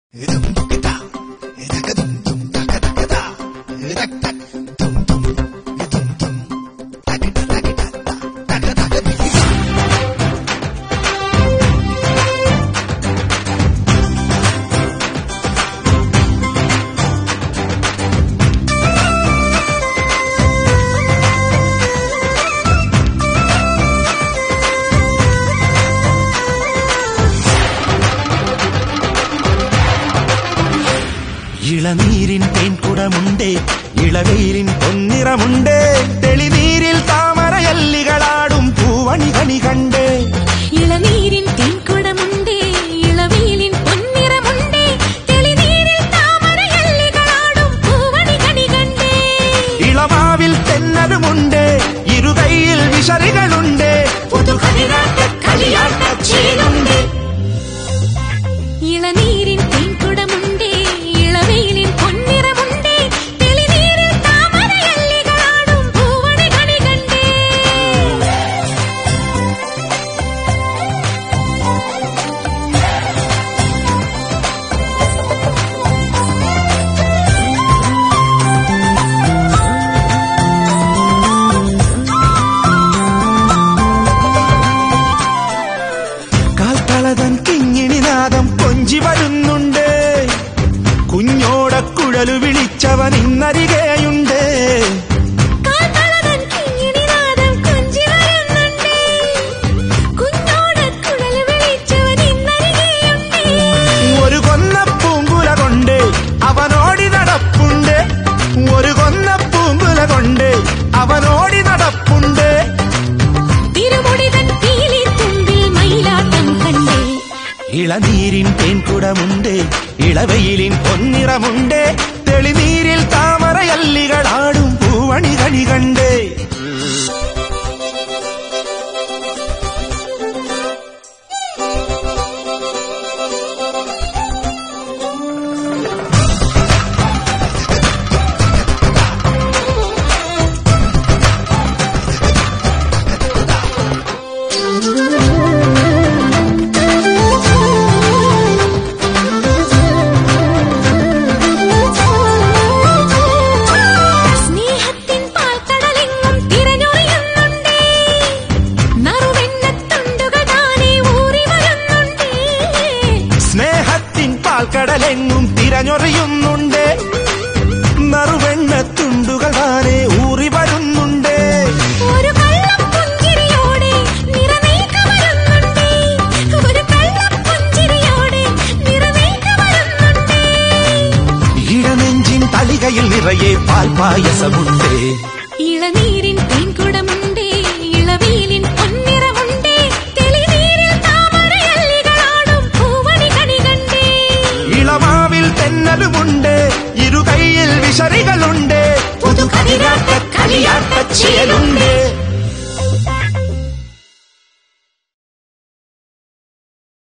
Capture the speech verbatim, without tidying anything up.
ഇളനീരിൻ തേൻകുടമുണ്ടേ, ഇളവെയിലിൻ പൊന്നിറമുണ്ടേ, തെളിനീരിൽ താമരയല്ലികളാടും പൂവണികണി കണ്ടേ. ഇളനീരിൻ തേൻകുടമുണ്ടേ, ഇളവെയിലിൻ പൊന്നിറമുണ്ടേ, തെളിനീരിൽ താമരയല്ലികളാടും പൂവണികണി കണ്ടേ. ഇളമാവിൽ തെന്നലുമുണ്ടേ, ഇരുകൈയിൽ വിശറികളുണ്ടേ, പുതുകളിയാട്ട കളിയാട്ടച്ചേലുണ്ടേ. ഇളനീരിൻ തേൻകുടമുണ്ടേ, ഇളവെയിലിൻ പൊന്നിറമുണ്ടേ, തെളിനീരിൽ താമരയല്ലികളാടും പൂവണികണി കണ്ടേ. കാൽത്തളതൻ കിങ്ങിണിനാദം കൊഞ്ചി വരുന്നുണ്ട്, കുഞ്ഞോടക്കുഴലു വിളിച്ചവൻ ഇന്നരികെയുണ്ട്. കാൽത്തളതൻ കിങ്ങിണിനാദം കൊഞ്ചി വരുന്നുണ്ട്, കുഞ്ഞോടക്കുഴൽ വിളിച്ചവൻ ഇന്നരികെയുണ്ട്. ഒരു കൊന്നപ്പൂങ്കുല കൊണ്ട് അവനോടി നടപ്പുണ്ട്, ഒരു കൊന്നപ്പൂങ്കുല കൊണ്ട് അവനോടി നടപ്പുണ്ട്. തിരുമുടിതൻ പീലിത്തുമ്പിൽ മയിലാട്ടം കണ്ടേ. ഇളനീരിൻ തേൻകുടമുണ്ട്, ഇളവെയിലിൻ പൊന്നിറമുണ്ട്, തെളിനീരിൽ താമരയല്ലികളാടും പൂവണികണി കണ്ടേ. സ്നേഹത്തിൻ പാൽക്കടലെങ്ങും തിരഞ്ഞൊറിയുന്നുണ്ടേ, നറുവെണ്ണത്തുണ്ടുകൾ താനേ ഊറി വരുന്നുണ്ടേ. സ്നേഹത്തിൻ പാൽക്കടലെങ്ങും തിരഞ്ഞൊറിയുന്നുണ്ട്, നറുവെണ്ണത്തുണ്ടുകൾ താനെ ഊറി വരുന്നുണ്ട്. ഒരു കള്ളം പുഞ്ചിരിയോടെ നിറവേൽക്ക വരുന്നുണ്ടേ, ഒരു കള്ളം പുഞ്ചിരിയോടെ നിറവേൽക്ക വരുന്നുണ്ടേ. ഇടനെഞ്ചിൻ തളികയിൽ നിറയെ പാൽപായസമുണ്ട്. ഇളനീരിൻ തേൻകുടമുണ്ടേ, ഇളവെയിലിൻ പൊന്നിറമുണ്ടേ, തെളിനീരിൽ താമരയല്ലികളാടും പൂവണികണി കണ്ടേ. ഇളമാവിൽ തെന്നലുമുണ്ട്, ഇരുകൈയിൽ വിശറികളുണ്ട്, പുതുകളിയാട്ട കളിയാട്ടച്ചേലുണ്ട്.